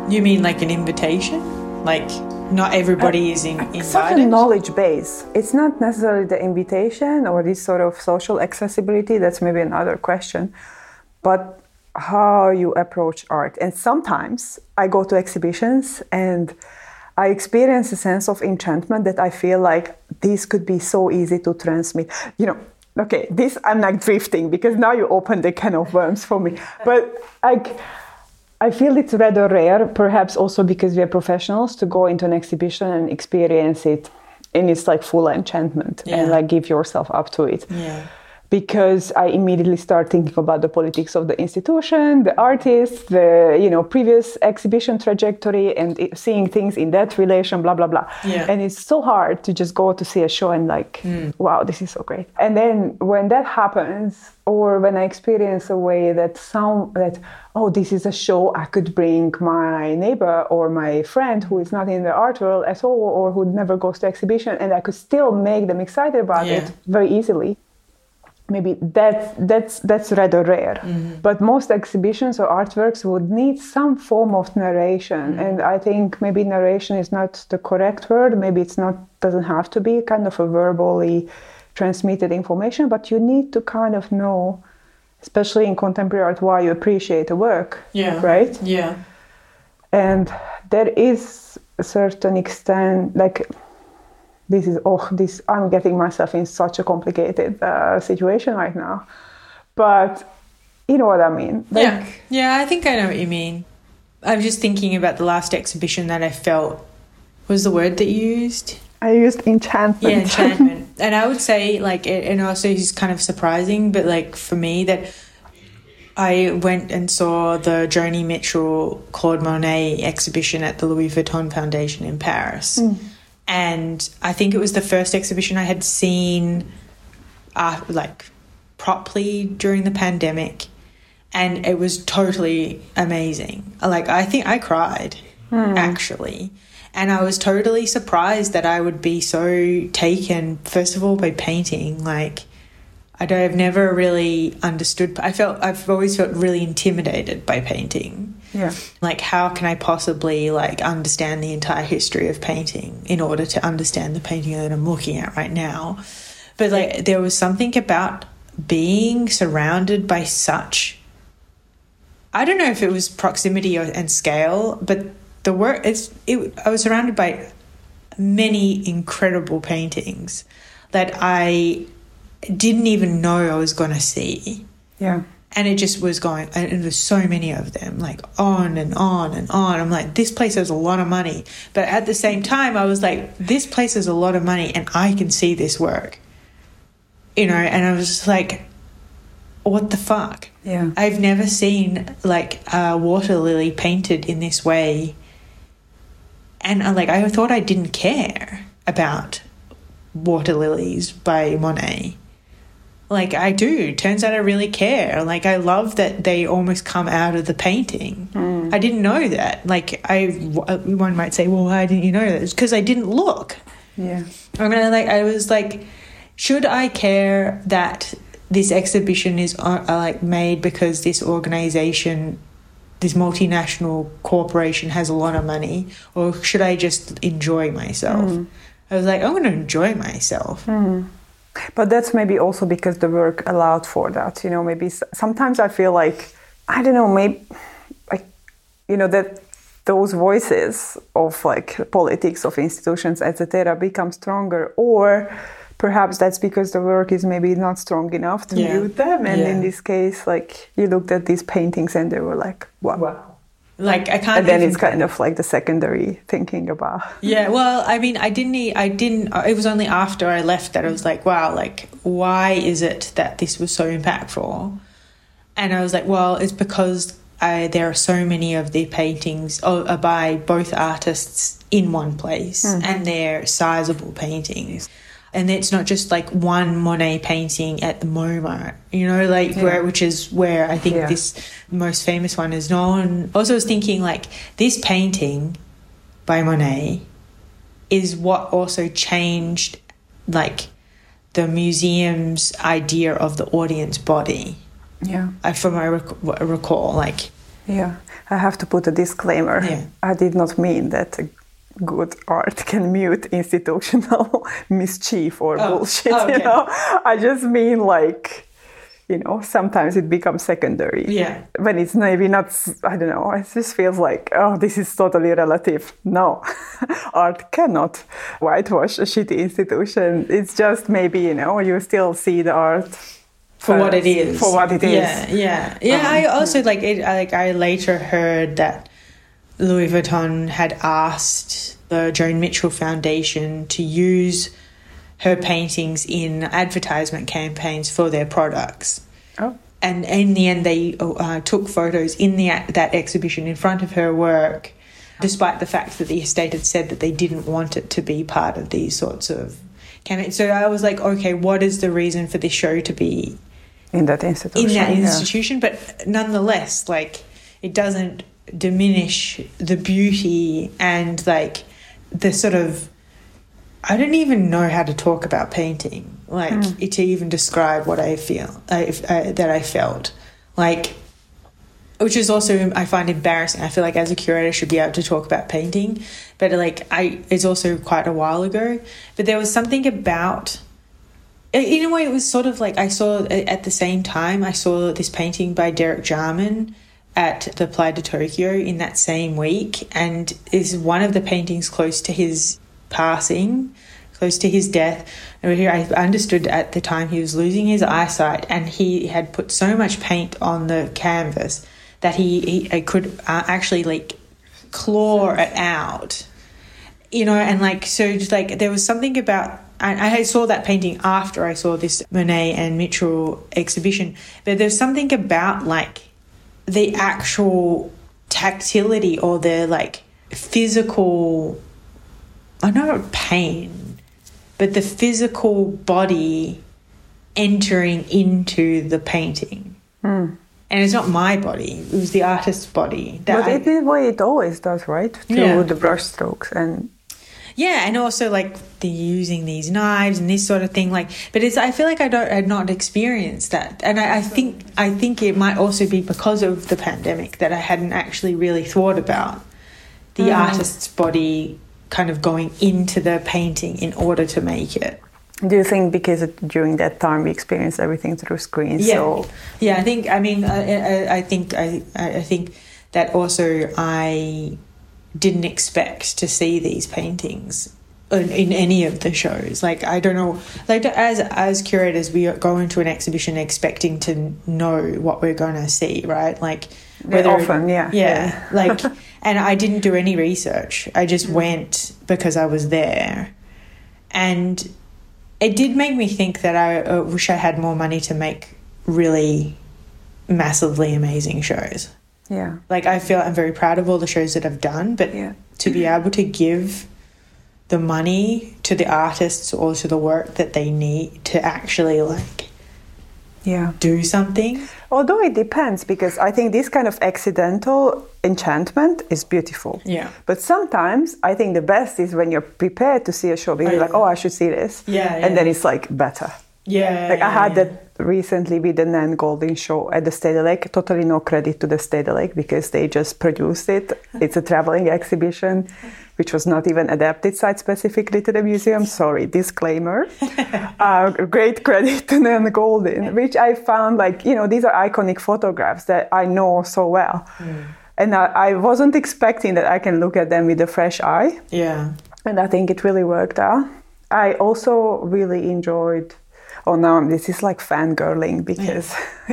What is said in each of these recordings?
You mean like an invitation? Like not everybody is invited? Sort of knowledge base. It's not necessarily the invitation or this sort of social accessibility. That's maybe another question. But how you approach art. And sometimes I go to exhibitions and I experience a sense of enchantment that I feel like this could be so easy to transmit. You know, okay, this I'm like drifting because now you open the can of worms for me. But I feel it's rather rare, perhaps also because we are professionals, to go into an exhibition and experience it in its like full enchantment and like give yourself up to it. Yeah. Because I immediately start thinking about the politics of the institution, the artists, the previous exhibition trajectory, and seeing things in that relation, blah blah blah. Yeah. And it's so hard to just go to see a show and like, wow, this is so great. And then when that happens, or when I experience a way that oh, this is a show I could bring my neighbor or my friend who is not in the art world at all, or who never goes to exhibition, and I could still make them excited about it very easily. Maybe that's rather rare. But most exhibitions or artworks would need some form of narration. And I think maybe narration is not the correct word. Maybe doesn't have to be kind of a verbally transmitted information, but you need to kind of know, especially in contemporary art, why you appreciate a work. Yeah. Right? Yeah. And there is a certain extent, like, I'm getting myself in such a complicated situation right now. But you know what I mean? Yeah, I think I know what you mean. I'm just thinking about the last exhibition that I felt, what was the word that you used? I used enchantment. Yeah, enchantment. And I would say, like, and also it's kind of surprising, but like for me, that I went and saw the Joni Mitchell Claude Monet exhibition at the Louis Vuitton Foundation in Paris. And I think it was the first exhibition I had seen like properly during the pandemic, and it was totally amazing. Like, I think I cried actually, and I was totally surprised that I would be so taken, first of all, by painting. Like, I've never really understood. I've always felt really intimidated by painting. Yeah. Like, how can I possibly like understand the entire history of painting in order to understand the painting that I'm looking at right now? But like, there was something about being surrounded by such, I don't know if it was proximity and scale, but the work, I was surrounded by many incredible paintings that I didn't even know I was going to see. Yeah. And it just was going, and there's so many of them, like on and on and on. I'm like, this place has a lot of money. But at the same time, I was like, this place has a lot of money and I can see this work. And I was just like, what the fuck? Yeah. I've never seen like a water lily painted in this way. And I thought I didn't care about water lilies by Monet. Like, I do. Turns out I really care. Like, I love that they almost come out of the painting. I didn't know that. Like, one might say, well, why didn't you know that? It's because I didn't look. Yeah. I was like, should I care that this exhibition is like made because this organization, this multinational corporation has a lot of money, or should I just enjoy myself? I was like, I'm going to enjoy myself. But that's maybe also because the work allowed for that. Maybe sometimes I feel like, I don't know, maybe, like, that those voices of like politics of institutions, etc., become stronger. Or perhaps that's because the work is maybe not strong enough to mute them. And in this case, like, you looked at these paintings and they were like, wow. Like, I can't. And then it's kind of like the secondary thinking about. Yeah, well, I mean, I didn't. It was only after I left that I was like, wow, like, why is it that this was so impactful? And I was like, well, it's because there are so many of the paintings by both artists in one place, and they're sizable paintings. And it's not just like one Monet painting at the MoMA, which is where I think this most famous one is known. Also, I was thinking, like, this painting by Monet is what also changed, like, the museum's idea of the audience body. Yeah. From what I recall, like, Yeah, I have to put a disclaimer. Yeah. I did not mean that good art can mute institutional mischief or bullshit, okay. you know. I just mean like, you know, sometimes it becomes secondary. Yeah. When it's maybe not, I don't know, it just feels like, oh, this is totally relative. No, art cannot whitewash a shitty institution. It's just maybe, you know, you still see the art for what it is. For what it is. Yeah. I also I later heard that Louis Vuitton had asked the Joan Mitchell Foundation to use her paintings in advertisement campaigns for their products. Oh. And in the end, they took photos in that exhibition in front of her work, despite the fact that the estate had said that they didn't want it to be part of these sorts of campaigns. So I was like, okay, what is the reason for this show to be in that institution? But nonetheless, like, it doesn't diminish the beauty and like the sort of, I don't even know how to talk about painting, like to even describe what I feel that I felt, like, which is also, I find embarrassing. I feel like as a curator I should be able to talk about painting, but like it's also quite a while ago. But there was something about, in a way, it was sort of like I saw at the same time I saw this painting by Derek Jarman at the Playa de Tokyo in that same week, and is one of the paintings close to his passing, close to his death. And I understood at the time he was losing his eyesight, and he had put so much paint on the canvas that he could actually like claw it out, you know. And like, so just like there was something about, I saw that painting after I saw this Monet and Mitchell exhibition, but there's something about like the actual tactility or the like physical, I know not pain, but the physical body entering into the painting. And it's not my body, it was the artist's body. But it is the way it always does, right? Through the brush strokes and... Yeah, and also like the using these knives and this sort of thing. Like, but it's, I feel like I had not experienced that, and I think it might also be because of the pandemic that I hadn't actually really thought about the artist's body kind of going into the painting in order to make it. Do you think because during that time we experienced everything through screens? Yeah, so... yeah. I think. I mean, I think that also I didn't expect to see these paintings in any of the shows. Like, I don't know, like as curators we go into an exhibition expecting to know what we're going to see, right? Like whether often like, and I didn't do any research. I just went because I was there, and it did make me think that I wish I had more money to make really massively amazing shows. Yeah. Like, I feel I'm very proud of all the shows that I've done, but to be able to give the money to the artists or to the work that they need to actually, like, do something. Although it depends, because I think this kind of accidental enchantment is beautiful. Yeah. But sometimes I think the best is when you're prepared to see a show, because you're like, oh, I should see this. And then it's, like, better. I had that recently with the Nan Goldin show at the Stedelijk. Totally no credit to the Stedelijk because they just produced it. It's a traveling exhibition which was not even adapted site specifically to the museum. Sorry, disclaimer. Great credit to Nan Goldin, which I found, like, you know, these are iconic photographs that I know so well. And I wasn't expecting that I can look at them with a fresh eye. Yeah. And I think it really worked out. I also really enjoyed... Oh, now this is like fangirling because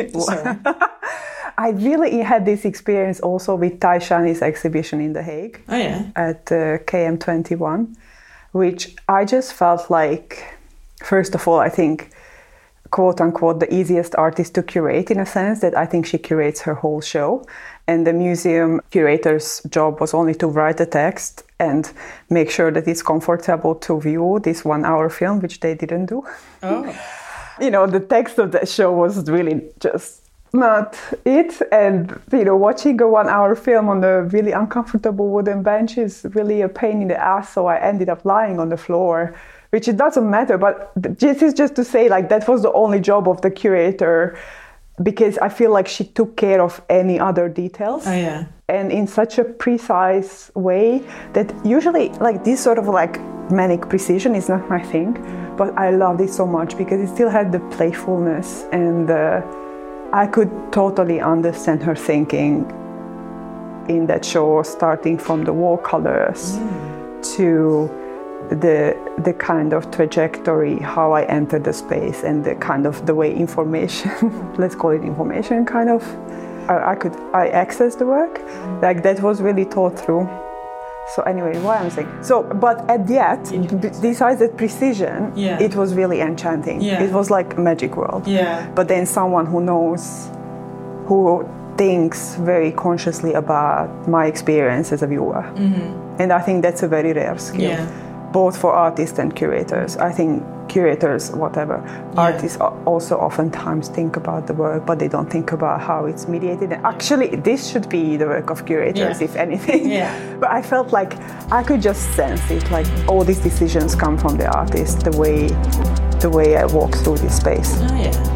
I really had this experience also with Tai Shani's exhibition in The Hague at KM21, which I just felt like, first of all, I think, quote unquote, the easiest artist to curate, in a sense that I think she curates her whole show. And the museum curator's job was only to write a text and make sure that it's comfortable to view this 1 hour film, which they didn't do. Oh. You know, the text of that show was really just not it. And, you know, watching a 1 hour film on a really uncomfortable wooden bench is really a pain in the ass. So I ended up lying on the floor, which it doesn't matter. But this is just to say, like, that was the only job of the curator because I feel like she took care of any other details. Oh, yeah. And in such a precise way that usually like this sort of like manic precision is not my thing, but I loved it so much because it still had the playfulness, and I could totally understand her thinking in that show, starting from the wall colors to the kind of trajectory, how I entered the space, and the kind of the way information, let's call it information, kind of, I accessed the work. Like that was really thought through. So anyway, what I'm saying. So, but at the end, besides that precision, it was really enchanting. Yeah. It was like a magic world. Yeah. But then someone who knows, who thinks very consciously about my experience as a viewer. Mm-hmm. And I think that's a very rare skill, both for artists and curators. I think curators, artists also oftentimes think about the work, but they don't think about how it's mediated. And actually, this should be the work of curators, if anything. Yeah. But I felt like I could just sense it, like all these decisions come from the artist, the way I walk through this space. Oh, yeah.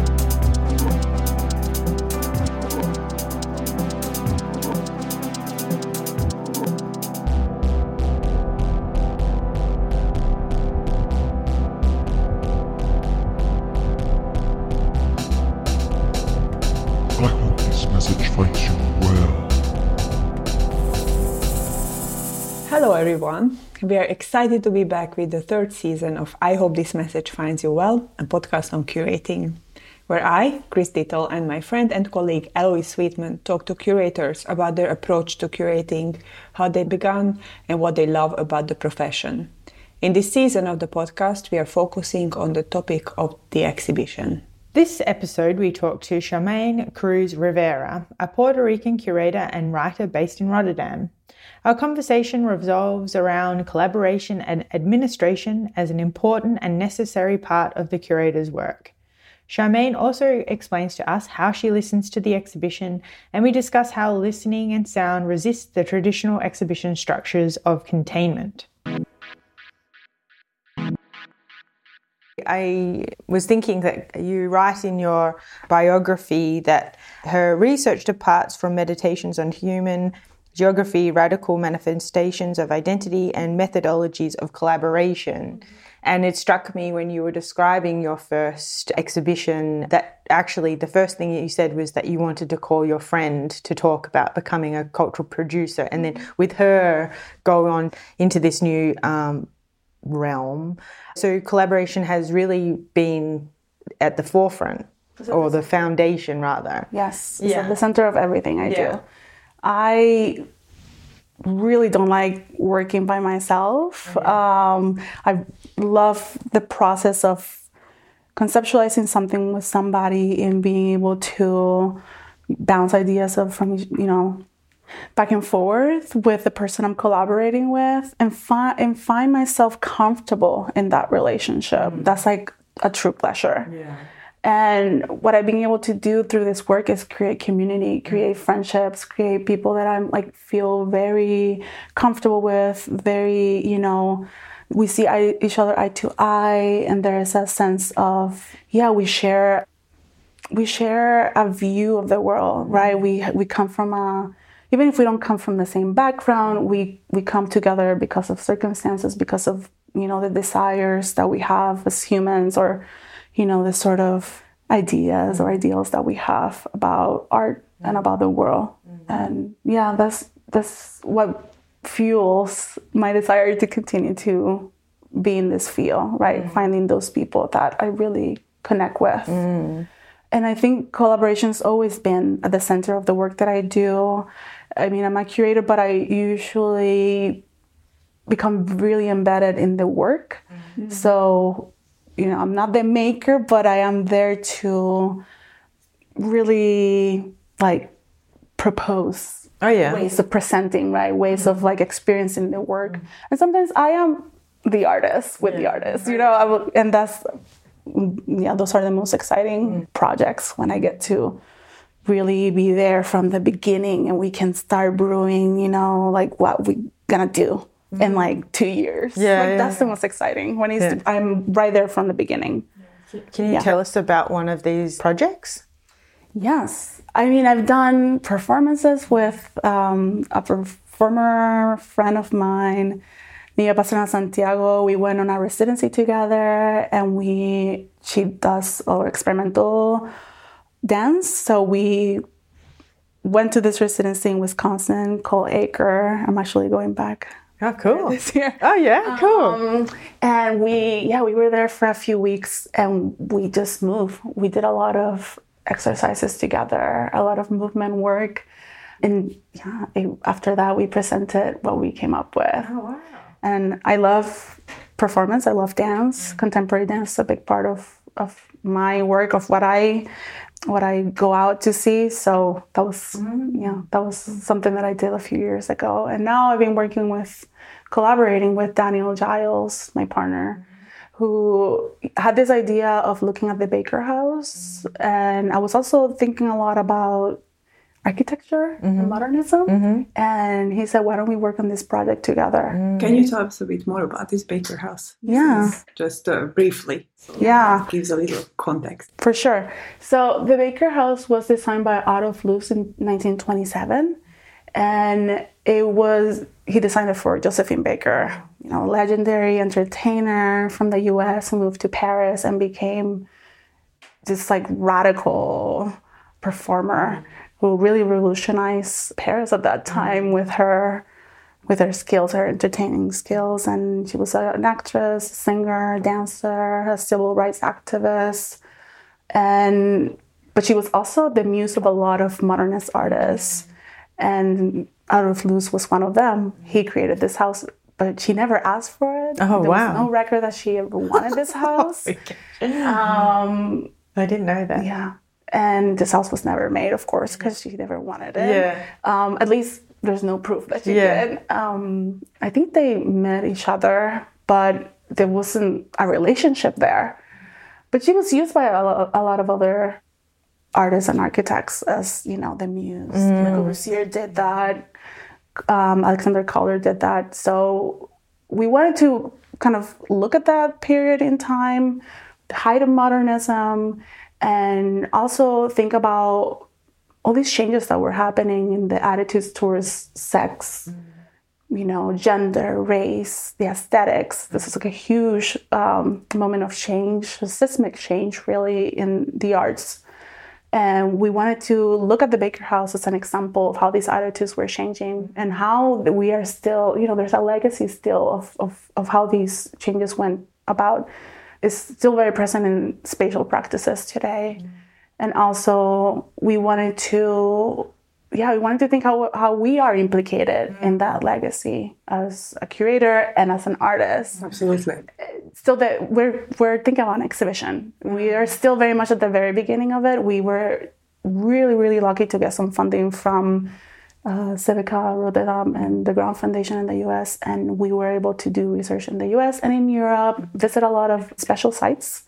Hello everyone, we are excited to be back with the third season of I Hope This Message Finds You Well, a podcast on curating, where I, Chris Dittel, and my friend and colleague Eloise Sweetman talk to curators about their approach to curating, how they began, and what they love about the profession. In this season of the podcast, we are focusing on the topic of the exhibition. This episode, we talk to Charmaine Cruz Rivera, a Puerto Rican curator and writer based in Rotterdam. Our conversation revolves around collaboration and administration as an important and necessary part of the curator's work. Charmaine also explains to us how she listens to the exhibition, and we discuss how listening and sound resist the traditional exhibition structures of containment. I was thinking that you write in your biography that her research departs from meditations on human geography, radical manifestations of identity, and methodologies of collaboration. And it struck me when you were describing your first exhibition that actually the first thing you said was that you wanted to call your friend to talk about becoming a cultural producer. And then with her go on into this new realm. So collaboration has really been at the forefront, or the foundation rather. Yes, it's at the center of everything I do. I really don't like working by myself. I love the process of conceptualizing something with somebody and being able to bounce ideas from back and forth with the person I'm collaborating with, and find myself comfortable in that relationship. That's like a true pleasure. Yeah. And what I've been able to do through this work is create community, create friendships, create people that I'm feel very comfortable with, very, we see each other eye to eye, and there's a sense of, we share a view of the world, right? We come from even if we don't come from the same background, we come together because of circumstances, because of, the desires that we have as humans, or, the sort of ideas or ideals that we have about art and about the world. And that's what fuels my desire to continue to be in this field, right? Finding those people that I really connect with. And I think collaboration's always been at the center of the work that I do. I mean, I'm a curator, but I usually become really embedded in the work. So, I'm not the maker, but I am there to really propose ways of presenting, right? Ways of experiencing the work. And sometimes I am the artist with the artist, and that's, those are the most exciting projects when I get to really be there from the beginning and we can start brewing, what we gonna do in 2 years. That's the most exciting when I'm right there from the beginning. Can you tell us about one of these projects? Yes. I mean, I've done performances with a former friend of mine, Nia Pastrana Santiago. We went on a residency together, and she does our experimental dance. So we went to this residency in Wisconsin called Acre. I'm actually going back. Oh, cool. This year. Oh, yeah, cool. And we were there for a few weeks, and we just moved. We did a lot of exercises together, a lot of movement work. And after that, we presented what we came up with. Oh, wow. And I love performance. I love dance. Contemporary dance is a big part of my work, of what I go out to see. So that was something that I did a few years ago. And now I've been collaborating with Daniel Giles, my partner, who had this idea of looking at the Baker House. And I was also thinking a lot about architecture and modernism. And he said, why don't we work on this project together? Can you tell us a bit more about this Baker House? Yeah. Just briefly. So it gives a little context. For sure. So the Baker House was designed by Adolf Loos in 1927. And he designed it for Josephine Baker, legendary entertainer from the US, who moved to Paris and became this radical performer who really revolutionized Paris at that time with her skills, her entertaining skills. And she was an actress, singer, dancer, a civil rights activist. But she was also the muse of a lot of modernist artists. And Adolf Loos was one of them. He created this house, but she never asked for it. Oh, there wow. was no record that she ever wanted this house. I didn't know that. Yeah. And this house was never made, of course, because she never wanted it. Yeah. At least there's no proof that she did. I think they met each other, but there wasn't a relationship there. But she was used by a lot of other artists and architects as, the muse. Le Corbusier did that. Alexander Calder did that. So we wanted to kind of look at that period in time, the height of modernism, and also think about all these changes that were happening in the attitudes towards sex, gender, race, the aesthetics. This is a huge moment of change, a seismic change, really, in the arts. And we wanted to look at the Baker House as an example of how these attitudes were changing and how we are still, there's a legacy still of how these changes went about. Is still very present in spatial practices today. And also we wanted to think how we are implicated in that legacy as a curator and as an artist. Absolutely. Still that we're thinking about an exhibition. We are still very much at the very beginning of it. We were really, really lucky to get some funding from Civica Rotterdam and the Ground Foundation in the US, and we were able to do research in the US and in Europe, visit a lot of special sites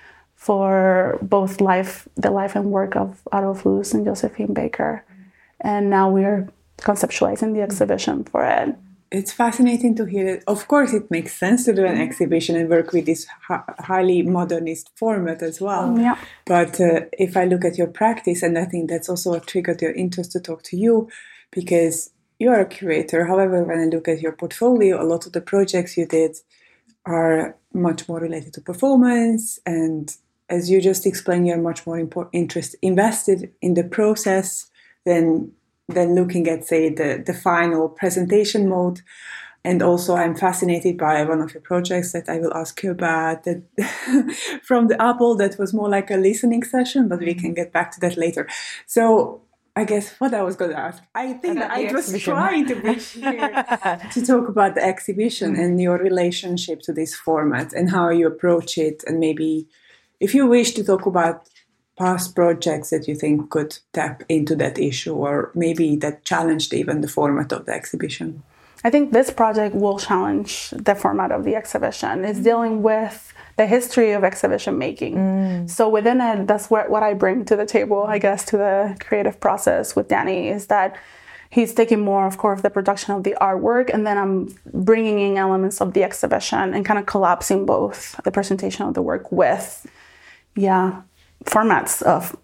for both the life and work of Adolf Loos and Josephine Baker. And now we're conceptualizing the exhibition for it. It's fascinating to hear it. Of course, it makes sense to do an exhibition and work with this highly modernist format as well. Yeah. But if I look at your practice, and I think that's also a trigger to your interest to talk to you, because you are a curator. However, when I look at your portfolio, a lot of the projects you did are much more related to performance. And as you just explained, you're much more invested in the process than looking at, say, the final presentation mode. And also I'm fascinated by one of your projects that I will ask you about, that from the Apple, that was more like a listening session, but we can get back to that later. So I guess what I was going to ask, I think I was trying to bridge here to talk about the exhibition and your relationship to this format and how you approach it. And maybe if you wish to talk about past projects that you think could tap into that issue, or maybe that challenged even the format of the exhibition. I think this project will challenge the format of the exhibition. It's dealing with the history of exhibition making. So within it, that's what I bring to the table, I guess, to the creative process with Danny, is that he's taking more, of course, the production of the artwork, and then I'm bringing in elements of the exhibition and kind of collapsing both the presentation of the work with, formats of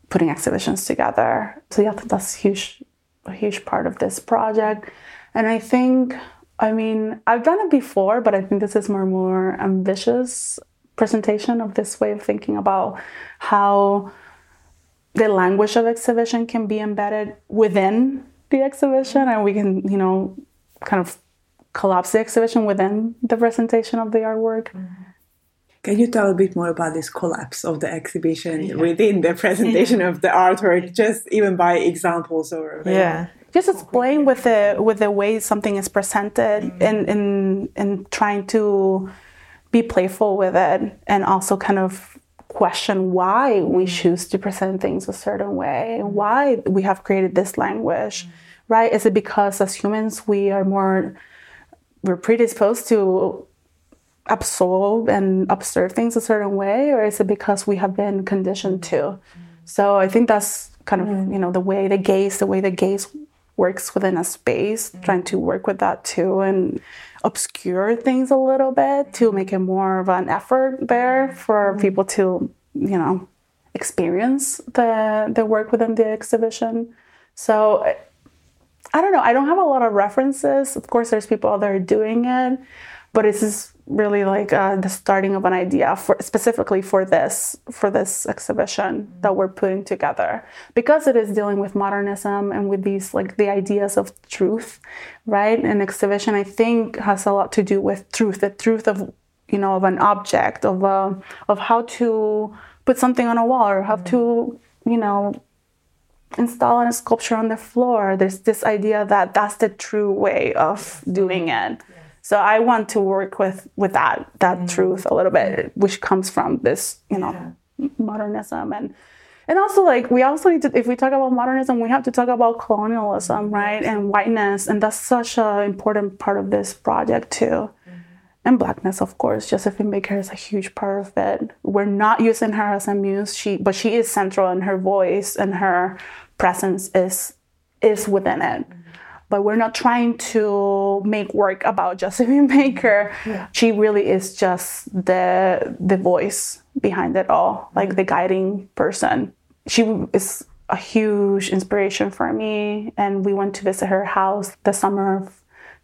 putting exhibitions together. So yeah, that's a huge part of this project. And I think, I've done it before, but I think this is more ambitious presentation of this way of thinking about how the language of exhibition can be embedded within the exhibition, and we can, kind of collapse the exhibition within the presentation of the artwork. Can you tell a bit more about this collapse of the exhibition within the presentation of the artwork, just even by examples or just explain with the way something is presented and trying to be playful with it, and also kind of question why we choose to present things a certain way, why we have created this language, right? Is it because as humans we're predisposed to absorb and observe things a certain way, or is it because we have been conditioned to? So I think that's kind of the way the gaze works within a space, trying to work with that too, and obscure things a little bit to make it more of an effort there for people to experience the work within the exhibition. So I don't know, I don't have a lot of references. Of course there's people out there doing it, but it's just really like the starting of an idea specifically for this exhibition that we're putting together, because it is dealing with modernism and with these like the ideas of truth, right? An exhibition, I think, has a lot to do with truth, the truth of of an object, of how to put something on a wall, or how to install a sculpture on the floor. There's this idea that that's the true way of doing it. So I want to work with that truth a little bit, which comes from this, modernism. And also, like, we also need to, if we talk about modernism, we have to talk about colonialism, right? And whiteness. And that's such an important part of this project, too. And Blackness, of course. Josephine Baker is a huge part of it. We're not using her as a muse, but she is central, and her voice and her presence is within it. But we're not trying to make work about Josephine Baker. Yeah. She really is just the voice behind it all, like the guiding person. She is a huge inspiration for me. And we went to visit her house the summer of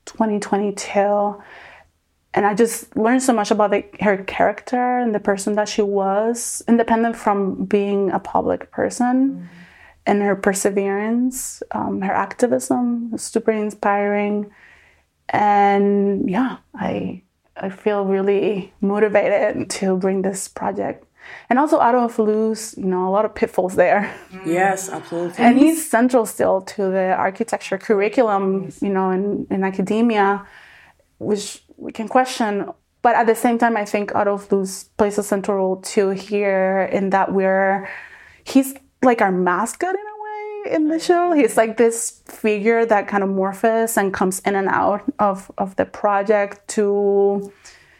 2022. And I just learned so much about her character and the person that she was, independent from being a public person. And her perseverance, her activism is super inspiring. And yeah, I feel really motivated to bring this project. And also Adolf Loos, a lot of pitfalls there. Yes, absolutely. And he's central still to the architecture curriculum, in academia, which we can question. But at the same time, I think Adolf Loos plays a central role too here, in that he's like our mascot in a way in the show. He's like this figure that kind of morphs and comes in and out of the project to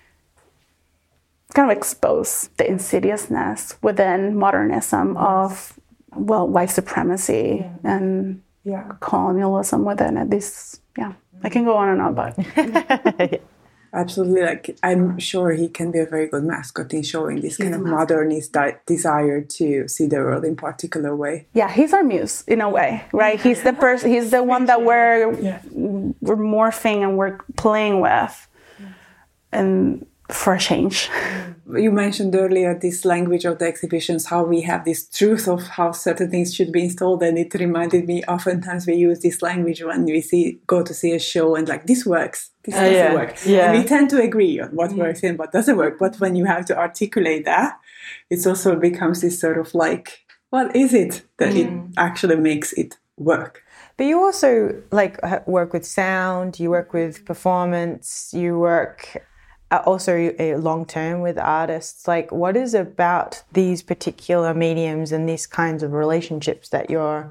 kind of expose the insidiousness within modernism of, white supremacy and colonialism within it. I can go on and on, but... Absolutely. Like, I'm sure he can be a very good mascot in showing this kind of modernist desire to see the world in particular way. Yeah, he's our muse in a way, right? He's the person. He's the one that we're morphing and we're playing with, and for a change. You mentioned earlier this language of the exhibitions, how we have this truth of how certain things should be installed, and it reminded me oftentimes we use this language when we go to see a show and like, this works, this doesn't work. Yeah. And we tend to agree on what works and what doesn't work. But when you have to articulate that, it also becomes this sort of like, what is it that it actually makes it work? But you also work with sound, you work with performance, you work also long-term with artists. Like, what is about these particular mediums and these kinds of relationships that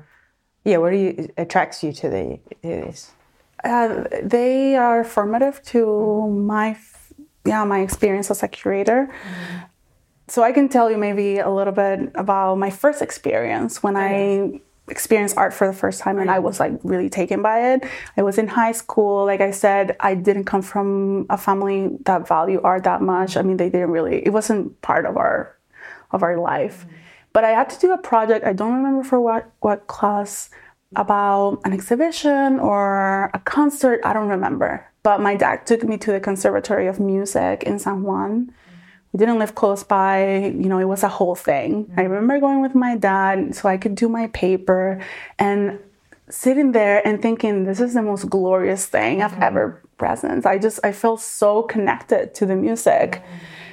attracts you to this? They are formative to my experience as a curator. So I can tell you maybe a little bit about my first experience when I experienced art for the first time, and I was like really taken by it. I was in high school. Like I said, I didn't come from a family that value art that much. I mean, they didn't really, it wasn't part of our life. But I had to do a project, I don't remember for what class, about an exhibition or a concert, I don't remember. But my dad took me to the Conservatory of Music in San Juan. We didn't live close by, you know, it was a whole thing. I remember going with my dad so I could do my paper and sitting there and thinking, this is the most glorious thing I've ever present. I felt so connected to the music.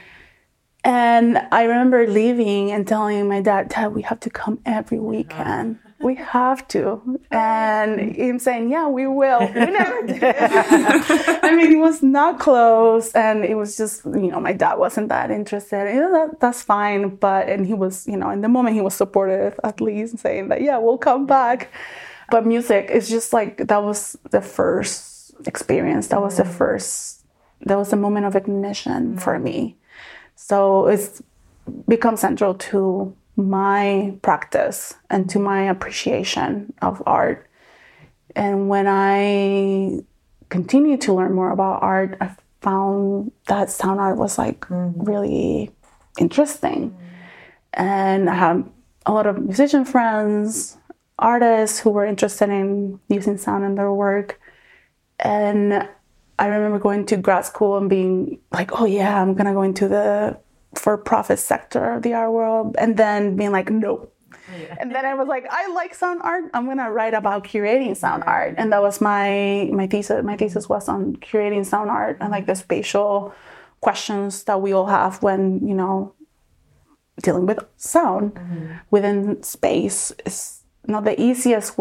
And I remember leaving and telling my dad, we have to come every weekend. We have to. And him saying, yeah, we will. We never did. I mean, it was not close. And it was just, you know, my dad wasn't that interested. You know, that's fine. And he was, you know, in the moment he was supportive, at least, saying that, yeah, we'll come back. But music is just like, that was the first experience. That was the moment of ignition for me. So it's become central to my practice and to my appreciation of art. And when I continued to learn more about art, I found that sound art was like really interesting. And I have a lot of musician friends, artists who were interested in using sound in their work. And I remember going to grad school and being like, oh yeah, I'm going to go into the for-profit sector of the art world. And then being like, no. Yeah. And then I was like, I like sound art. I'm going to write about curating sound art. And that was my thesis. My thesis was on curating sound art and like the spatial questions that we all have when, you know, dealing with sound within space. It's not the easiest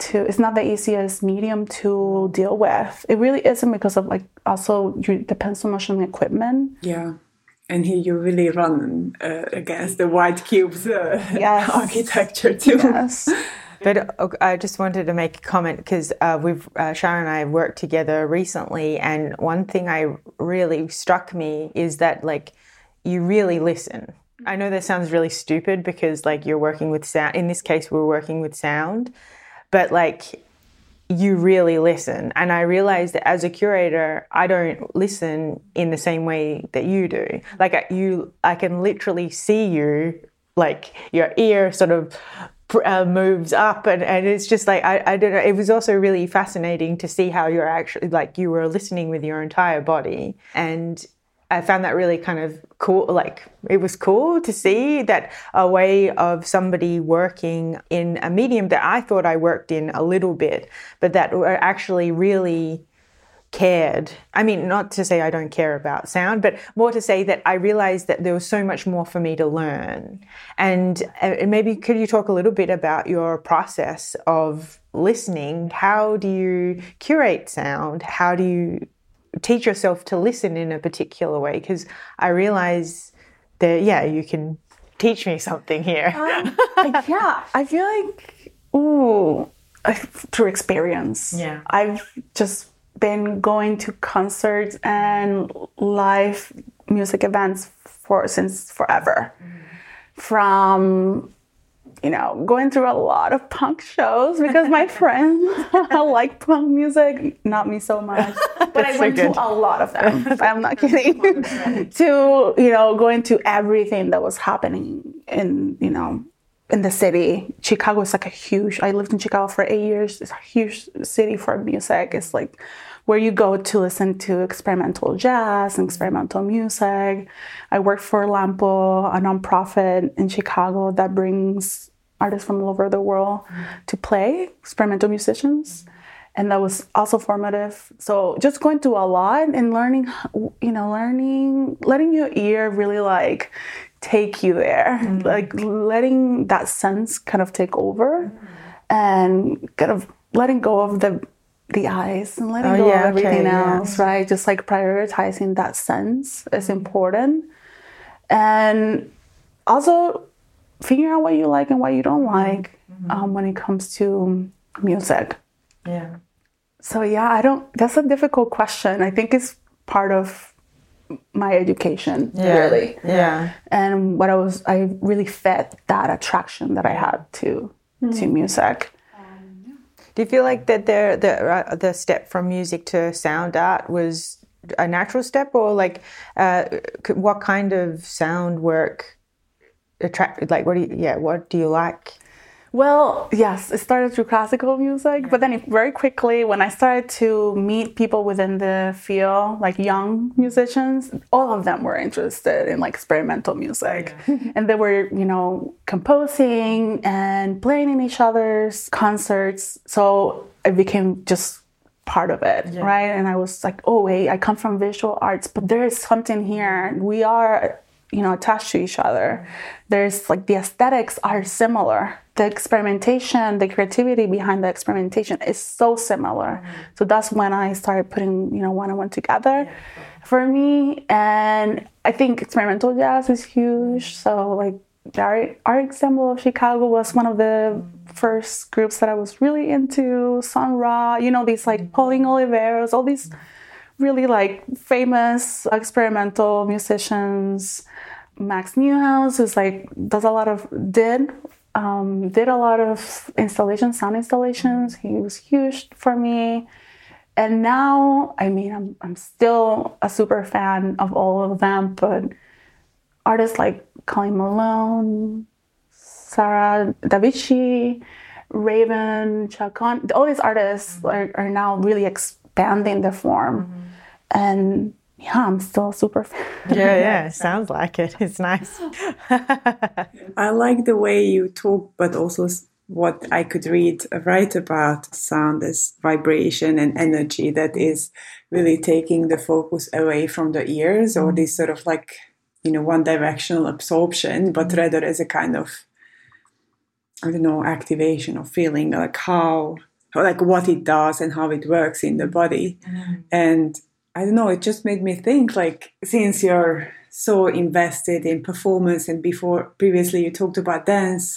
medium to deal with. It really isn't, because of like also you depend so much on the equipment. Yeah. And here you really run against the white cubes architecture too. Yes. But I just wanted to make a comment because Sharon and I have worked together recently, and one thing I really struck me is that like you really listen. I know that sounds really stupid because like you're working with sound. In this case, we're working with sound, but like you really listen. And I realized that as a curator, I don't listen in the same way that you do. Like I can literally see you, like your ear sort of moves up, and it's just like I don't know. It was also really fascinating to see how you're actually like you were listening with your entire body, and I found that really kind of cool. Like it was cool to see that a way of somebody working in a medium that I thought I worked in a little bit, but that actually really cared. I mean, not to say I don't care about sound, but more to say that I realized that there was so much more for me to learn. And maybe could you talk a little bit about your process of listening? How do you curate sound? How do you teach yourself to listen in a particular way? Because I realize that, you can teach me something here. I feel like, through experience. Yeah. I've just been going to concerts and live music events since forever. From going through a lot of punk shows because my friends like punk music, not me so much, but I went to a lot of them. I'm not kidding. To, going to everything that was happening in the city. Chicago is like I lived in Chicago for 8 years. It's a huge city for music. It's like where you go to listen to experimental jazz and experimental music. I worked for Lampo, a nonprofit in Chicago that brings artists from all over the world to play, experimental musicians. And that was also formative. So just going through a lot and learning, letting your ear really like take you there, like letting that sense kind of take over and kind of letting go of the eyes and letting go of everything else, right? Just like prioritizing that sense is important. And also figuring out what you like and what you don't like when it comes to music. Yeah. So that's a difficult question. I think it's part of my education, really. Yeah. And I really fed that attraction that I had to music. Do you feel like that the step from music to sound art was a natural step, or like what kind of sound work attracted? Like, what do you like? Well, yes, it started through classical music, but then very quickly, when I started to meet people within the field, like young musicians, all of them were interested in like experimental music. And they were, composing and playing in each other's concerts. So it became just part of it, right? And I was like, oh, wait, I come from visual arts, but there is something here. We are, attached to each other. There's like the aesthetics are similar. The experimentation, the creativity behind the experimentation is so similar. So that's when I started putting, one and one together for me. And I think experimental jazz is huge. So like the Art Ensemble of Chicago was one of the first groups that I was really into. Sun Ra, these like Pauline Oliveros, all these really like famous experimental musicians. Max Neuhaus is like did a lot of sound installations. He was huge for me. And now, I'm still a super fan of all of them, but artists like Colleen Malone, Sarah Davici, Raven, Chacon, all these artists are now really expanding the form. And yeah, I'm still a super fan. Yeah, sounds like it. It's nice. I like the way you talk, but also what I could write about sound as vibration and energy that is really taking the focus away from the ears or this sort of like, one directional absorption, but rather as a kind of, activation or feeling like what it does and how it works in the body. And I don't know, it just made me think, like, since you're so invested in performance and previously you talked about dance,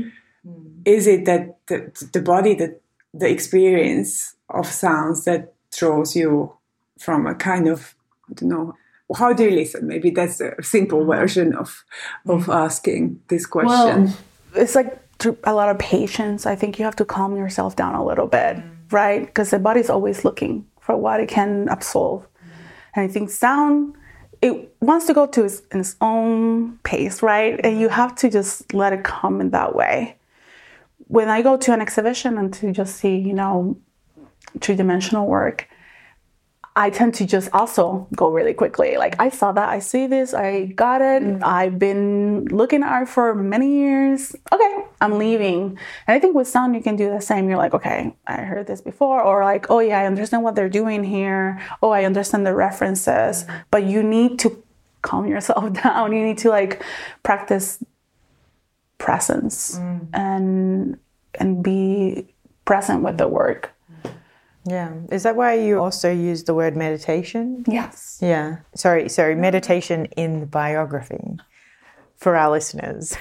is it that the body, the experience of sounds that draws you from a kind of, I don't know, how do you listen? Maybe that's a simple version of asking this question. Well, it's like a lot of patience. I think you have to calm yourself down a little bit, right? Because the body's always looking for what it can absorb. And I think sound, it wants to go to its own pace, right? And you have to just let it come in that way. When I go to an exhibition and to just see, three-dimensional work, I tend to just also go really quickly. Like, I saw that, I see this, I got it. I've been looking at art for many years. Okay, I'm leaving. And I think with sound, you can do the same. You're like, okay, I heard this before. Or like, oh yeah, I understand what they're doing here. Oh, I understand the references. But you need to calm yourself down. You need to like practice presence and be present with the work. Yeah. Is that why you also use the word meditation? Yes. Yeah. Sorry. Meditation in the biography for our listeners.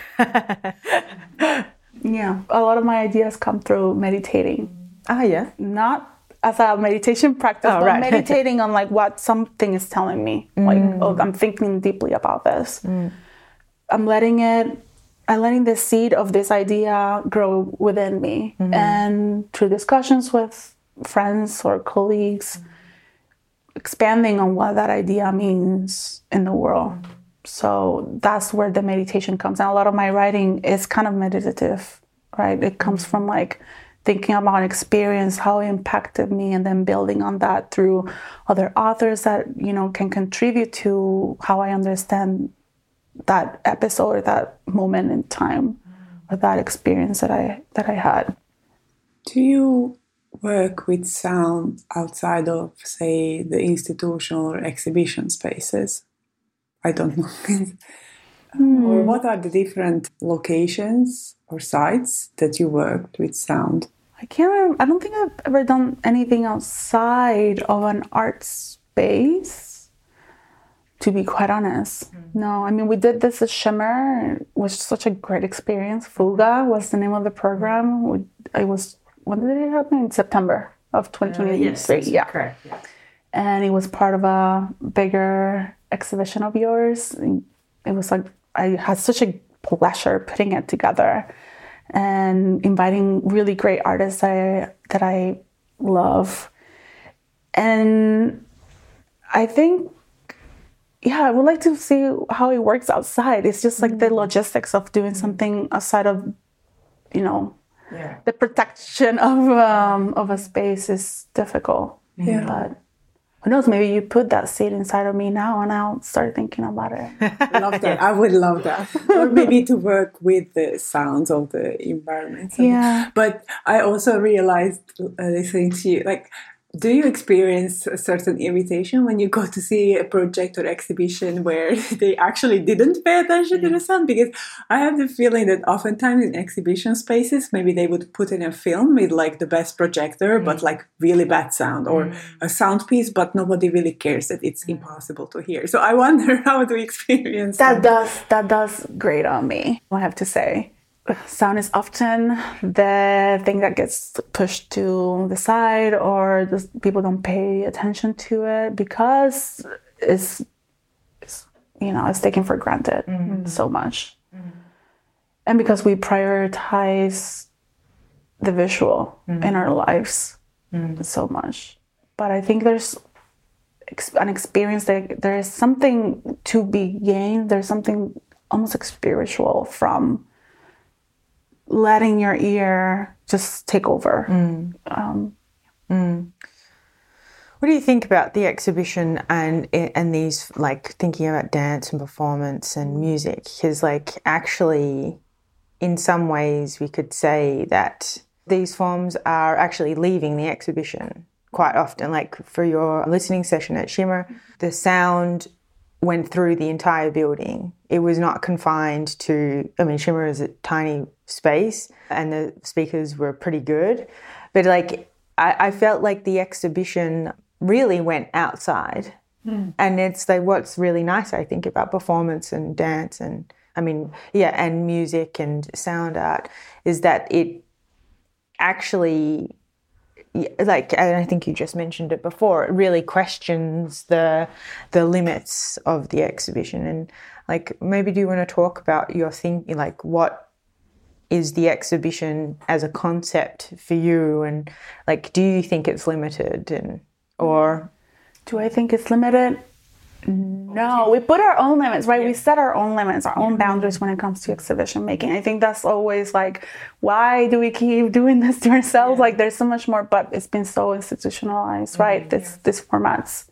Yeah. A lot of my ideas come through meditating. Ah, yeah. Not as a meditation practice, but right. meditating on like what something is telling me. Like, oh, I'm thinking deeply about this. I'm letting the seed of this idea grow within me. And through discussions with friends or colleagues, expanding on what that idea means in the world. So that's where the meditation comes. And a lot of my writing is kind of meditative, right? It comes from like thinking about an experience, how it impacted me, and then building on that through other authors that, can contribute to how I understand that episode or that moment in time or that experience that I had. Do you work with sound outside of, say, the institutional or exhibition spaces? I don't know. Or what are the different locations or sites that you worked with sound? I can't remember. I don't think I've ever done anything outside of an art space, to be quite honest. No, we did this at Shimmer. It was such a great experience. Fuga was the name of the program. When did it happen? In September of 2023. Yes, yeah. Correct. Yeah. And it was part of a bigger exhibition of yours. It was like, I had such a pleasure putting it together and inviting really great artists that I love. And I think I would like to see how it works outside. It's just like the logistics of doing something outside of, the protection of a space is difficult. Yeah. But who knows, maybe you put that seed inside of me now and I'll start thinking about it. Love that. I would love that. Or maybe to work with the sounds of the environment. Yeah. But I also realized listening to you, like, do you experience a certain irritation when you go to see a project or exhibition where they actually didn't pay attention to the sound? Because I have the feeling that oftentimes in exhibition spaces, maybe they would put in a film with like the best projector, but like really bad sound, or a sound piece, but nobody really cares that it's impossible to hear. So I wonder, how do you experience that? That does grate on me, I have to say. Sound is often the thing that gets pushed to the side, or people don't pay attention to it because it's taken for granted so much. And because we prioritize the visual in our lives so much. But I think there's an experience that there is something to be gained. There's something almost like spiritual from letting your ear just take over. What do you think about the exhibition and these, like, thinking about dance and performance and music? Because, like, actually, in some ways, we could say that these forms are actually leaving the exhibition quite often. Like, for your listening session at Shimmer, the sound went through the entire building. It was not confined to, Shimmer is a tiny space and the speakers were pretty good. But like, I felt like the exhibition really went outside. And it's like what's really nice, I think, about performance and dance and, and music and sound art is that it actually, like, and I think you just mentioned it before, it really questions the limits of the exhibition. And like, maybe do you want to talk about your thinking, like what is the exhibition as a concept for you, and like, do you think it's limited, and or do I think it's limited? No, we put our own limits, right? We set our own limits, our own boundaries when it comes to exhibition making. I think that's always like, why do we keep doing this to ourselves? Like, there's so much more, but it's been so institutionalized, right? This formats.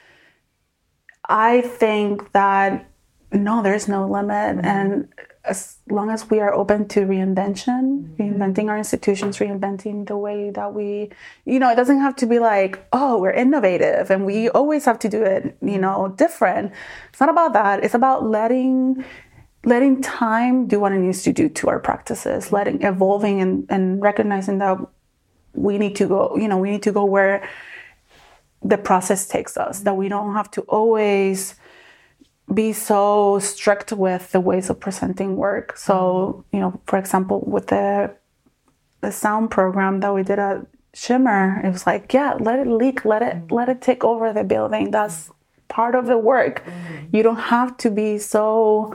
I think that no, there's no limit, and as long as we are open to reinventing our institutions, reinventing the way that we, it doesn't have to be like, oh, we're innovative and we always have to do it, different. It's not about that. It's about letting time do what it needs to do to our practices, evolving and recognizing that we need to go where the process takes us, that we don't have to always be so strict with the ways of presenting work. So, for example, with the sound program that we did at Shimmer, it was like, let it leak, let it take over the building. That's part of the work. You don't have to be so,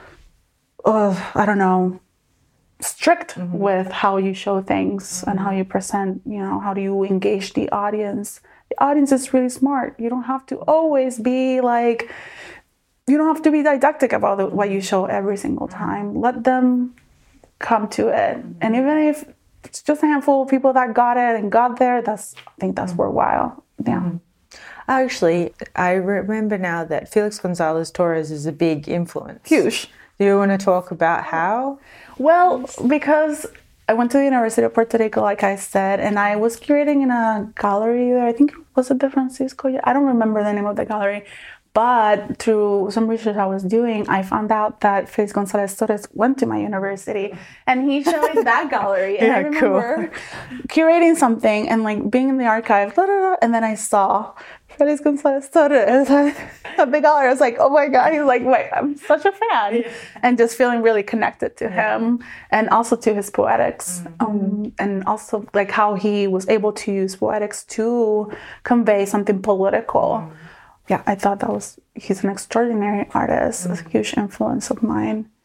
strict with how you show things and how you present, how do you engage the audience. The audience is really smart. You don't have to always be like, you don't have to be didactic about what you show every single time. Let them come to it. And even if it's just a handful of people that got it and got there, I think that's worthwhile. Yeah. Actually, I remember now that Felix Gonzalez Torres is a big influence. Huge. Do you want to talk about how? Well, because I went to the University of Puerto Rico, like I said, and I was curating in a gallery there. I think it was at the Francisco. I don't remember the name of the gallery. But through some research I was doing, I found out that Felix Gonzalez Torres went to my university and he showed in that gallery. And I remember curating something and like being in the archive, and then I saw Felix Gonzalez Torres a big gallery. I was like, oh my God. He's like, wait, I'm such a fan. And just feeling really connected to him and also to his poetics. And also like how he was able to use poetics to convey something political. Yeah, I thought he's an extraordinary artist, a huge influence of mine.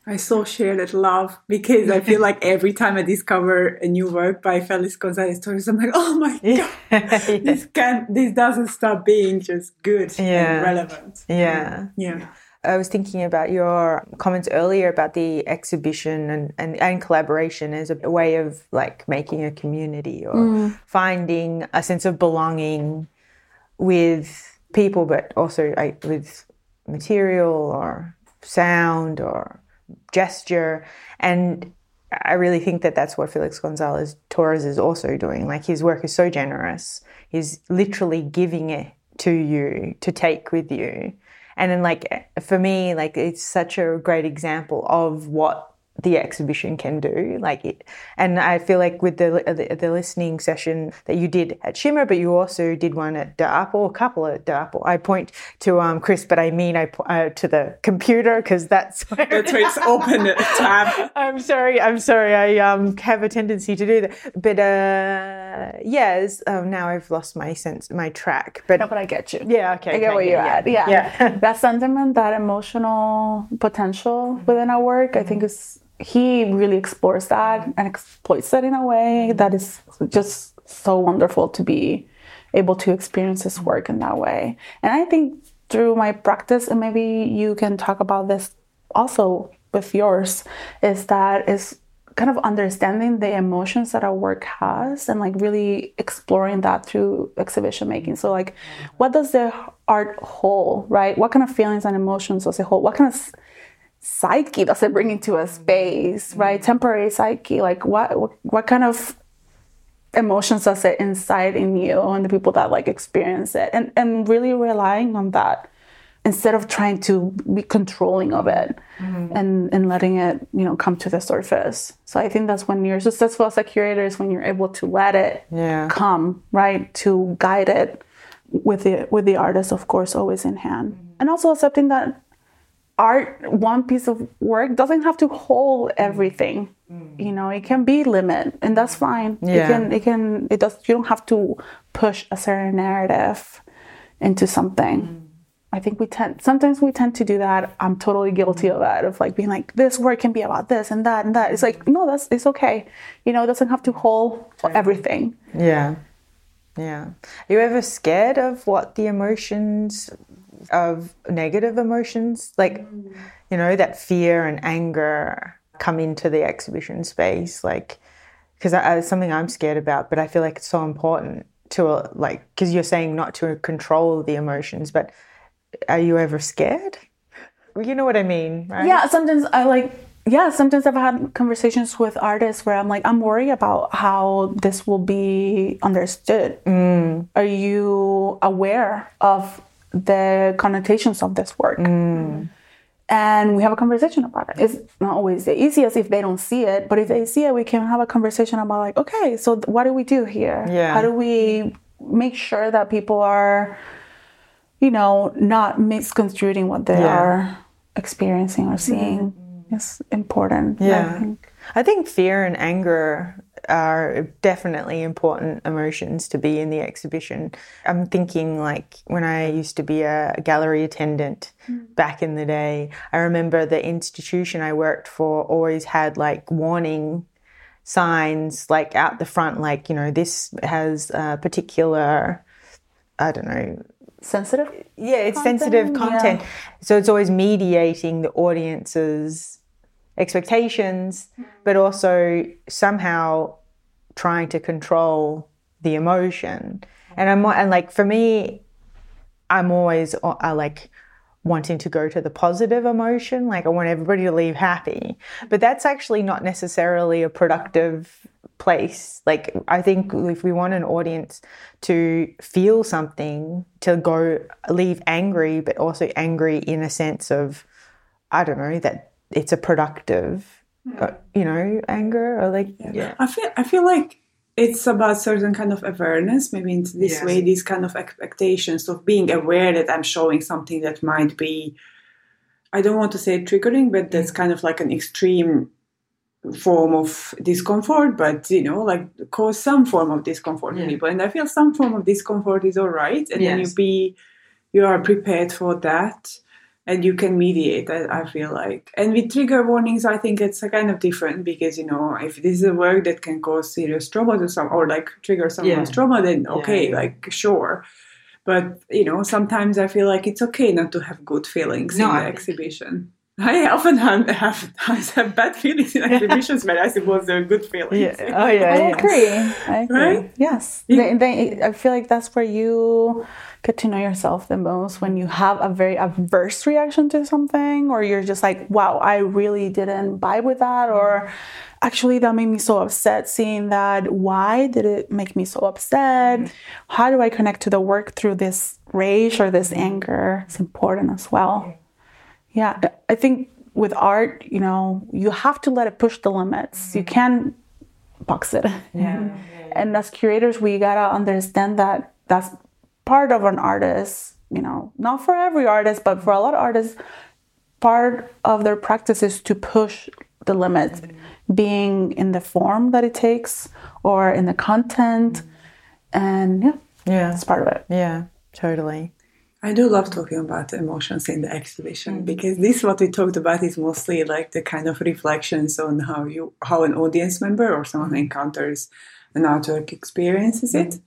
I so share that love, because I feel like every time I discover a new work by Felix Gonzalez Torres, I'm like, oh my God, this doesn't stop being just good and relevant. Yeah. I was thinking about your comments earlier about the exhibition and collaboration as a way of like making a community or finding a sense of belonging with people, but also with material or sound or gesture. And I really think that that's what Felix Gonzalez Torres is also doing. Like, his work is so generous. He's literally giving it to you to take with you. And then, like, for me, like, it's such a great example of what the exhibition can do. And I feel like with the listening session that you did at Shimmer, but you also did one at De Apel, a couple at De Apel. I point to Chris, but I mean to the computer, because that's where it's open a tab. I'm sorry. I have a tendency to do that. But now I've lost my track. But no, but I get you. Yeah, okay. I get where you're at. Yeah. That sentiment, that emotional potential within our work, I think he really explores that and exploits that in a way that is just so wonderful to be able to experience his work in that way. And I think through my practice, and maybe you can talk about this also with yours, is kind of understanding the emotions that our work has and like really exploring that through exhibition making. So like, what does the art hold, right? What kind of feelings and emotions does it hold? What kind of psyche does it bring into a space, right? Temporary psyche, like what kind of emotions does it incite in you and the people that like experience it, and really relying on that instead of trying to be controlling of it and letting it, come to the surface. So I think that's when you're successful as a curator, is when you're able to let it come, right? To guide it with the artist, of course, always in hand. And also accepting that art, one piece of work doesn't have to hold everything. It can be limit, and that's fine. Yeah. You don't have to push a certain narrative into something. I think sometimes we tend to do that. I'm totally guilty of that, of like being like, this work can be about this and that and that. It's like, no, it's okay. It doesn't have to hold everything. Yeah. Are you ever scared of what the emotions of negative emotions, like, that fear and anger come into the exhibition space? Like, because it's something I'm scared about, but I feel like it's so important to, because you're saying not to control the emotions, but are you ever scared? You know what I mean, right? Yeah, sometimes sometimes I've had conversations with artists where I'm like, I'm worried about how this will be understood. Are you aware of the connotations of this work? And we have a conversation about it. It's not always the easiest if they don't see it, but if they see it, we can have a conversation about like, okay, so what do we do here? How do we make sure that people are, not misconstruing what they are experiencing or seeing? It's important. I think fear and anger are definitely important emotions to be in the exhibition. I'm thinking like when I used to be a gallery attendant back in the day, I remember the institution I worked for always had like warning signs like out the front, like, this has a particular, I don't know, sensitive? Yeah, it's sensitive content. So it's always mediating the audience's expectations, but also somehow trying to control the emotion. And like for me, I'm always like wanting to go to the positive emotion. Like I want everybody to leave happy, but that's actually not necessarily a productive place. Like I think if we want an audience to feel something, to leave angry, but also angry in a sense of, I don't know, that it's a productive, anger or like, I feel like it's about certain kind of awareness, maybe in this way, these kind of expectations of being aware that I'm showing something that might be, I don't want to say triggering, but that's kind of like an extreme form of discomfort, but like cause some form of discomfort in people. And I feel some form of discomfort is all right. And then you are prepared for that. and you can mediate. I feel like, and with trigger warnings, I think it's a kind of different because if this is a work that can cause serious trauma to some or like trigger someone's trauma, then okay, like sure. But sometimes I feel like it's okay not to have good feelings in the exhibition. I often have bad feelings in exhibitions, but I suppose they're good feelings. Yeah. Oh yeah, I agree. Right? Yes. I feel like that's where you get to know yourself the most, when you have a very adverse reaction to something, or you're just like, wow, I really didn't vibe with that, or actually that made me so upset seeing that. Why did it make me so upset? How do I connect to the work through this rage or this anger? It's important as well. Yeah, I think with art, you have to let it push the limits. You can't box it. Yeah. And as curators, we gotta understand that that's part of an artist, not for every artist, but for a lot of artists, part of their practice is to push the limits, being in the form that it takes or in the content. And it's part of it. Yeah, totally. I do love talking about emotions in the exhibition because this, what we talked about, is mostly like the kind of reflections on how an audience member or someone encounters an artwork experiences it,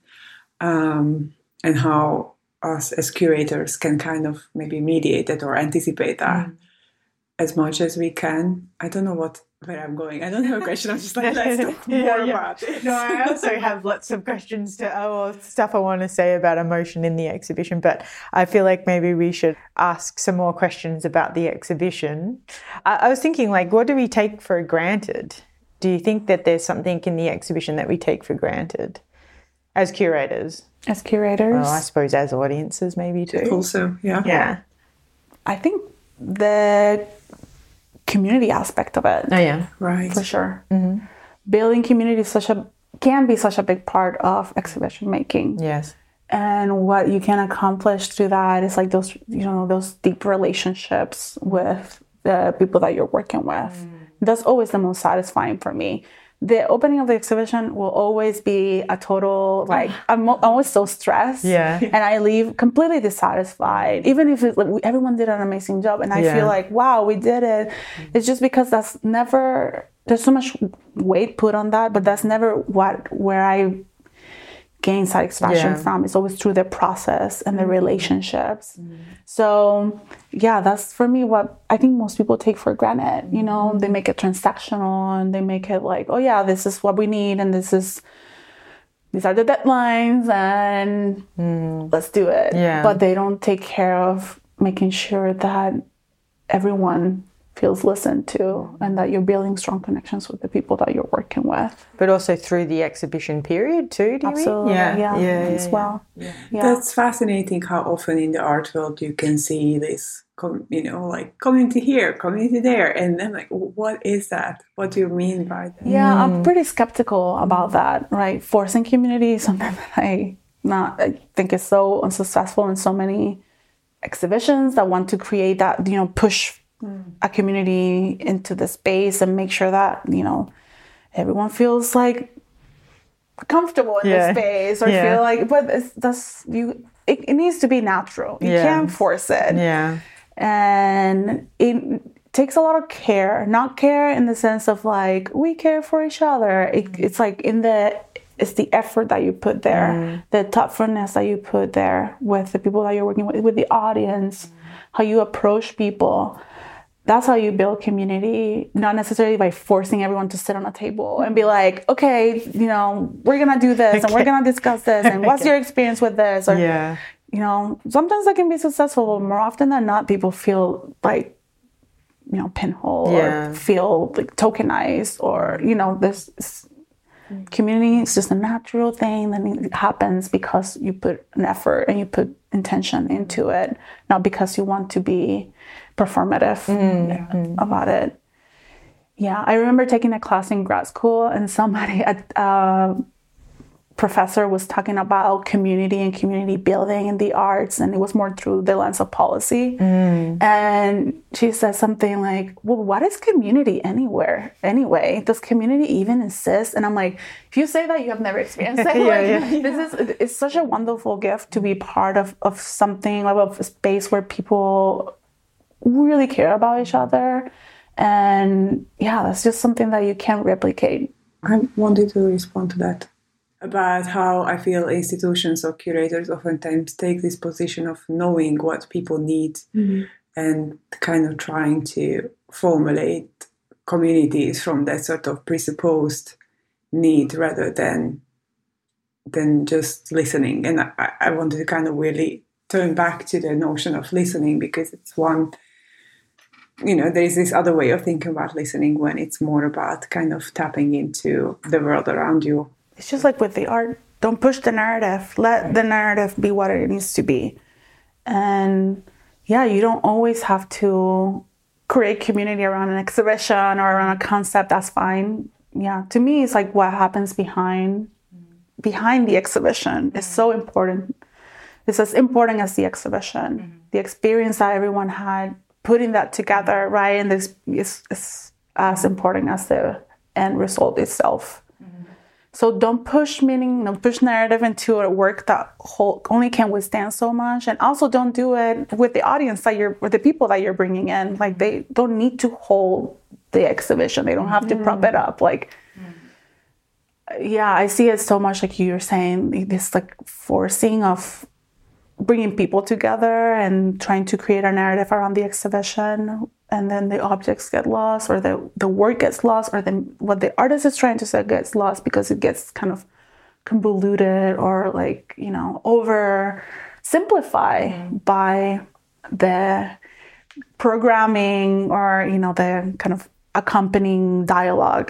and how us as curators can kind of maybe mediate it or anticipate that as much as we can. I don't know where I'm going. I don't have a question. I'm just like, let's talk more about it. No, I also have lots of questions stuff I want to say about emotion in the exhibition, but I feel like maybe we should ask some more questions about the exhibition. I was thinking, like, what do we take for granted? Do you think that there's something in the exhibition that we take for granted as curators? As curators? Well, I suppose as audiences maybe too. Also, yeah. Yeah. I think the community aspect of it. Oh yeah, right, for sure. Mm-hmm. Building community can be such a big part of exhibition making. Yes, and what you can accomplish through that is like those deep relationships with the people that you're working with. That's always the most satisfying for me. The opening of the exhibition will always be a total, like, I'm always so stressed. Yeah. And I leave completely dissatisfied, even if everyone did an amazing job. And I feel like, wow, we did it. It's just because there's so much weight put on that, but that's never where I gain satisfaction from. It's always through the process and the relationships. So that's for me what I think most people take for granted. They make it transactional and they make it like, oh yeah, this is what we need and these are the deadlines and let's do it. But they don't take care of making sure that everyone feels listened to and that you're building strong connections with the people that you're working with. But also through the exhibition period too, do you Absolutely. mean? As well. Yeah. That's fascinating how often in the art world you can see this, like community here, community there. And then like, what is that? What do you mean by that? Yeah, I'm pretty skeptical about that, right? Forcing community is something that I think is so unsuccessful in so many exhibitions that want to create that, push a community into the space and make sure that, everyone feels like comfortable in the space or feel like, but it needs to be natural. You can't force it. Yeah. And it takes a lot of care, not care in the sense of like, we care for each other. It's like it's the effort that you put there, the thoughtfulness that you put there with the people that you're working with the audience, how you approach people. That's how you build community, not necessarily by forcing everyone to sit on a table and be like, okay, we're going to do this and we're going to discuss this and what's your experience with this? Or, sometimes that can be successful, but more often than not, people feel like, pinhole or feel like tokenized or, this community is just a natural thing that happens because you put an effort and you put intention into it, not because you want to be performative about it. Yeah, I remember taking a class in grad school and professor was talking about community and community building in the arts, and it was more through the lens of policy. And she said something like, well, what is community anyway? Does community even exist? And I'm like, if you say that, you have never experienced it. It's such a wonderful gift to be part of something, of a space where people really care about each other. And yeah, that's just something that you can't replicate. I wanted to respond to that about how I feel institutions or curators oftentimes take this position of knowing what people need and kind of trying to formulate communities from that sort of presupposed need rather than just listening. And I wanted to kind of really turn back to the notion of listening, because it's one, there is this other way of thinking about listening when it's more about kind of tapping into the world around you. It's just like with the art, don't push the narrative. Let the narrative be what it needs to be. And yeah, you don't always have to create community around an exhibition or around a concept. That's fine. Yeah, to me, it's like what happens behind the exhibition is so important. It's as important as the exhibition. The experience that everyone had, putting that together, right? And this is as important as the end result itself. So don't push narrative into a work that only can withstand so much. And also don't do it with the audience with the people that you're bringing in. Like, they don't need to hold the exhibition. They don't have to prop it up. Like, yeah, I see it so much like you're saying, this like forcing of bringing people together and trying to create a narrative around the exhibition, and then the objects get lost, or the work gets lost, or then what the artist is trying to say gets lost because it gets kind of convoluted or like, over simplified by the programming or, the kind of accompanying dialogue.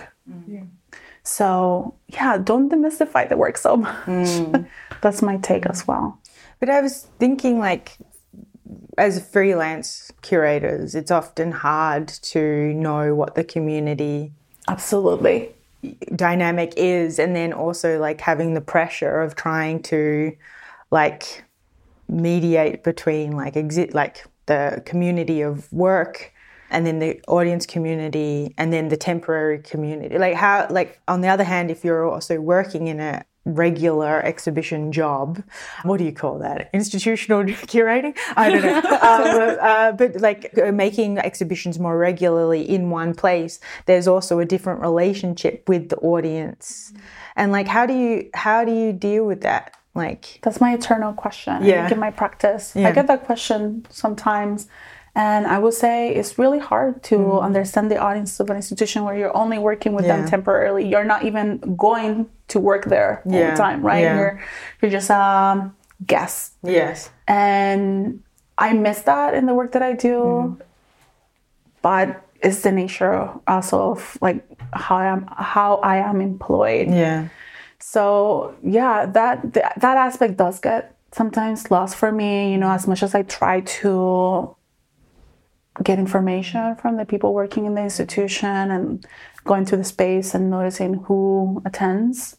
So yeah, don't demystify the work so much. That's my take as well. But I was thinking, like, as freelance curators, it's often hard to know what the community absolutely dynamic is, and then also like having the pressure of trying to like mediate between like the community of work and then the audience community and then the temporary community. Like, how, like, on the other hand, if you're also working in a regular exhibition job, what do you call that? Institutional curating? I don't know. But like making exhibitions more regularly in one place, there's also a different relationship with the audience. And like, how do you deal with that? Like, that's my eternal question. I think in my practice, I get that question sometimes. And I would say it's really hard to understand the audience of an institution where you're only working with them temporarily. You're not even going to work there all the time, right? You're just a guest. Yes. And I miss that in the work that I do. But it's the nature also of like how I am employed. Yeah. So yeah, that aspect does get sometimes lost for me, as much as I try to get information from the people working in the institution and going to the space and noticing who attends.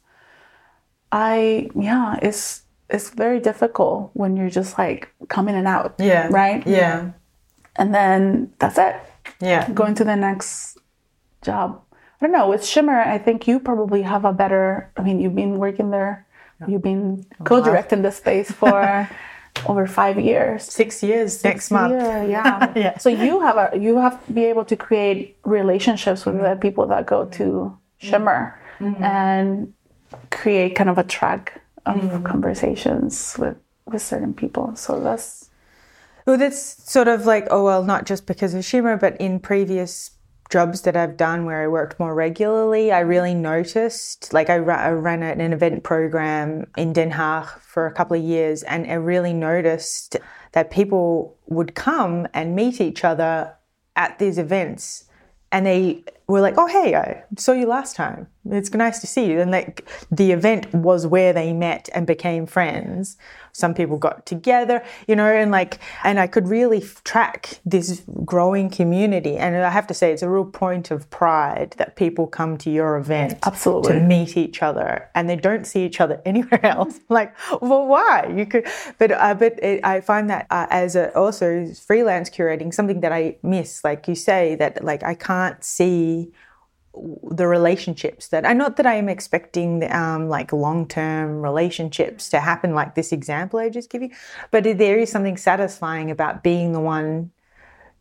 It's very difficult when you're just like coming and out. Yeah. Right? Yeah. And then that's it. Yeah. Going to the next job. I don't know, with Shimmer, I think you probably have you've been working there. You've been co-directing the space for over 5 years. 6 years next month. Yeah. So you have to be able to create relationships with the people that go to Shimmer and create kind of a track of conversations with certain people. So that's sort of like, not just because of Shimmer, but in previous jobs that I've done where I worked more regularly, I really noticed, like I ran an event program in Den Haag for a couple of years, and I really noticed that people would come and meet each other at these events, and they were like, oh, hey, I saw you last time. It's nice to see you. And like the event was where they met and became friends. Some people got together, and I could really track this growing community. And I have to say, it's a real point of pride that people come to your event absolutely to meet each other, and they don't see each other anywhere else. Like, well, why? You could, but I find that also freelance curating, something that I miss, like you say, that like I can't see the relationships that not that I am expecting like long-term relationships to happen like this example I just give you, but there is something satisfying about being the one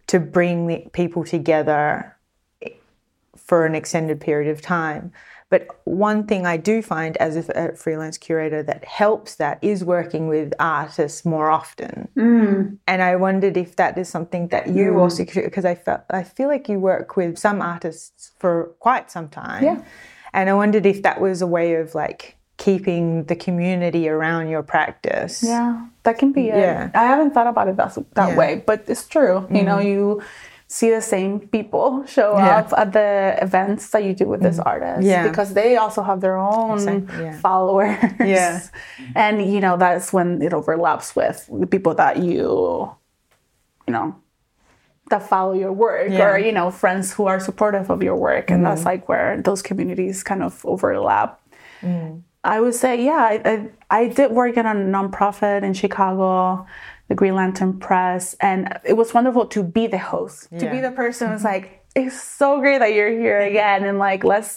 to bring the people together for an extended period of time. But one thing I do find as a freelance curator that helps that is working with artists more often. And I wondered if that is something that you also, because I feel like you work with some artists for quite some time. Yeah. And I wondered if that was a way of like keeping the community around your practice. Yeah, that can be it. Yeah. I haven't thought about it that way, but it's true. You know, you see the same people show up at the events that you do with this artist because they also have their own followers. Yeah. And, you know, that's when it overlaps with the people that you know, that follow your work or, you know, friends who are supportive of your work. And that's like where those communities kind of overlap. I would say, I did work at a nonprofit in Chicago, the Green Lantern Press, and it was wonderful to be the host, to be the person who's like, it's so great that you're here again, and like, let's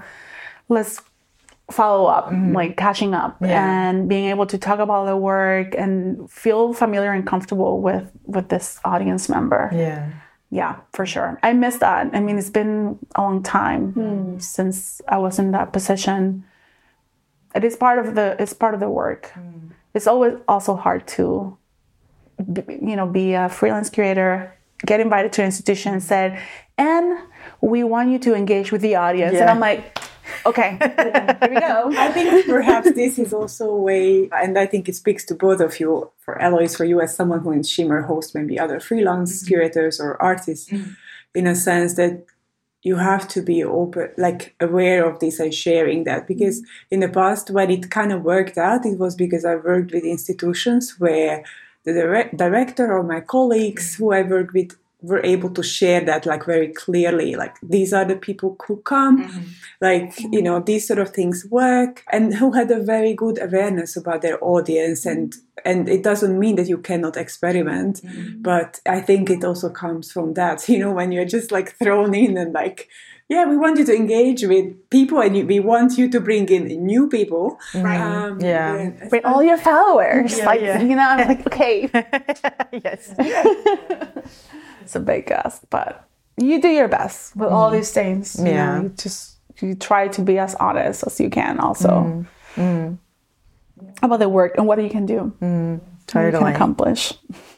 follow up, like catching up and being able to talk about the work and feel familiar and comfortable with this audience member. Yeah, for sure. I miss that. I mean, it's been a long time since I was in that position. It is part of the work. It's always also hard to, be a freelance curator, get invited to an institution and said, and we want you to engage with the audience. And I'm like, okay, here we go. I think perhaps this is also a way, and I think it speaks to both of you, for Eloise, for you as someone who in Shimmer hosts maybe other freelance curators or artists, in a sense that you have to be open, like aware of this and sharing that. Because in the past, when it kind of worked out, it was because I worked with institutions where the director or my colleagues who I worked with were able to share that like very clearly, like these are the people who come, like, these sort of things work, and who had a very good awareness about their audience. And it doesn't mean that you cannot experiment, but I think it also comes from that, when you're just like thrown in and like, we want you to engage with people and we want you to bring in new people. Right. Bring all your followers. I'm like, okay. Yes. It's a big ask, but you do your best with all these things. You try to be as honest as you can also about the work and what you can do. Totally. You can accomplish.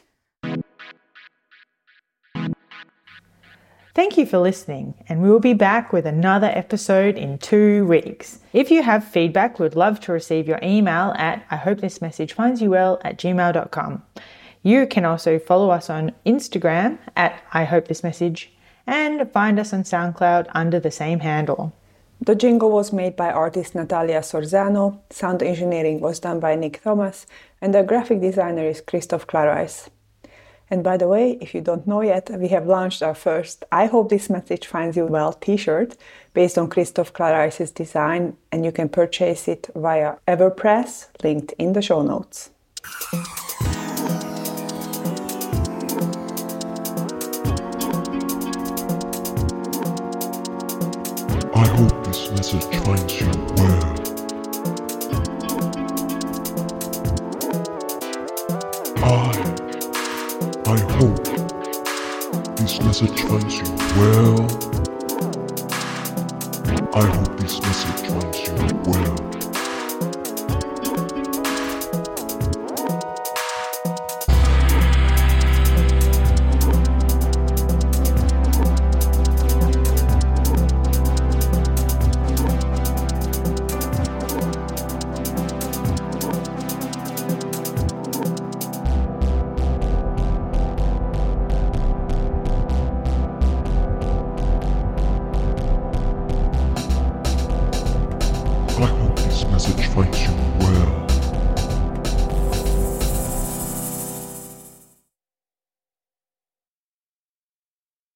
Thank you for listening, and we will be back with another episode in 2 weeks. If you have feedback, we'd love to receive your email at ihopethismessagefindsyouwell@gmail.com. You can also follow us on Instagram at ihopethismessage and find us on SoundCloud under the same handle. The jingle was made by artist Natalia Sorzano, sound engineering was done by Nick Thomas, and the graphic designer is Christoph Clarais. And by the way, if you don't know yet, we have launched our first I Hope This Message Finds You Well t-shirt based on Christoph Clarais' design, and you can purchase it via Everpress, linked in the show notes. I hope this message finds you well. I hope this message finds you well. I hope this message finds you well.